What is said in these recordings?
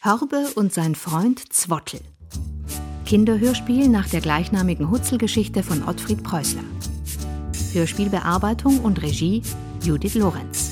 Hörbe und sein Freund Zwottl. Kinderhörspiel nach der gleichnamigen Hutzelgeschichte von Ottfried Preußler. Hörspielbearbeitung und Regie Judith Lorenz.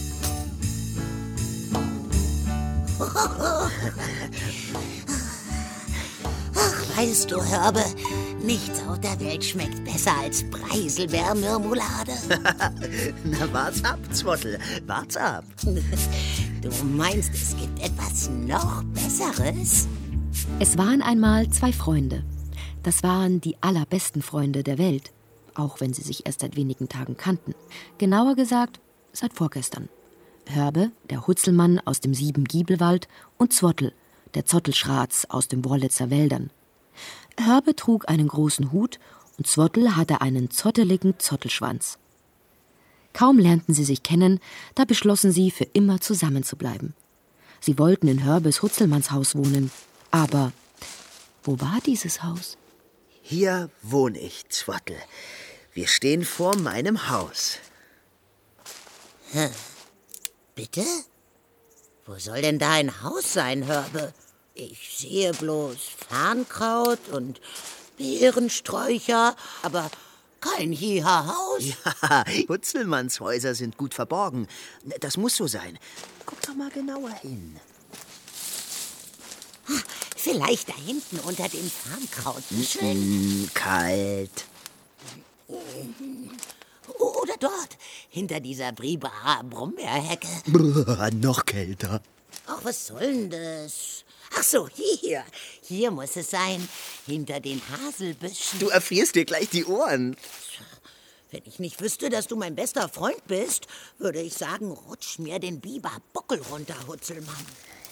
Ach, weißt du, Hörbe, nichts auf der Welt schmeckt besser als Preiselbeermarmelade. Na, wart's ab, Zwottl, wart's ab. Du meinst, es gibt etwas noch Besseres? Es waren einmal 2 Freunde. Das waren die allerbesten Freunde der Welt, auch wenn sie sich erst seit wenigen Tagen kannten. Genauer gesagt, seit vorgestern. Hörbe, der Hutzelmann aus dem Siebengiebelwald, und Zwottl, der Zottelschratz aus den Wrolitzer Wäldern. Hörbe trug einen großen Hut und Zwottl hatte einen zotteligen Zottelschwanz. Kaum lernten sie sich kennen, da beschlossen sie, für immer zusammenzubleiben. Sie wollten in Hörbes Hutzelmannshaus wohnen. Aber wo war dieses Haus? Hier wohne ich, Zwottl. Wir stehen vor meinem Haus. Bitte? Wo soll denn da ein Haus sein, Hörbe? Ich sehe bloß Farnkraut und Beerensträucher, aber kein Haus. Ja, Hutzelmannshäuser sind gut verborgen. Das muss so sein. Guck doch mal genauer hin. Vielleicht da hinten unter den Farnkrautbüscheln. Kalt. Oder dort, hinter dieser Brombeerhecke. Noch kälter. Ach, was soll denn das? Ach so, hier. Hier muss es sein, hinter den Haselbüschen. Du erfrierst dir gleich die Ohren. Wenn ich nicht wüsste, dass du mein bester Freund bist, würde ich sagen, rutsch mir den Biberbuckel runter, Hutzelmann.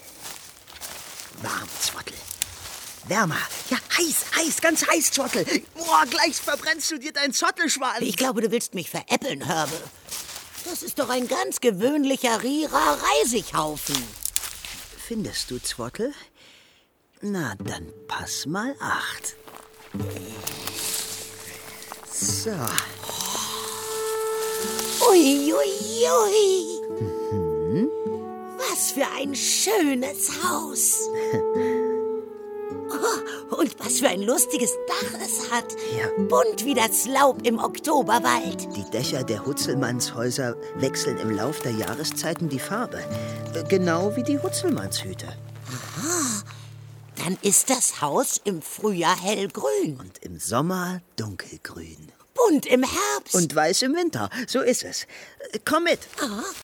Warm, Zwottl. Wärmer. Ja, heiß, ganz heiß, Zwottl. Boah, gleich verbrennst du dir deinen Zottelschwanz. Ich glaube, du willst mich veräppeln, Hörbe. Das ist doch ein ganz gewöhnlicher Rierer Reisighaufen. Findest du, Zwottl? Na, dann pass mal acht. So. Ui. Was für ein schönes Haus. Oh, und was für ein lustiges Dach es hat. Ja. Bunt wie das Laub im Oktoberwald. Die Dächer der Hutzelmannshäuser wechseln im Lauf der Jahreszeiten die Farbe. Genau wie die Hutzelmannshüte. Aha, dann ist das Haus im Frühjahr hellgrün. Und im Sommer dunkelgrün. Bunt im Herbst. Und weiß im Winter. So ist es. Komm mit.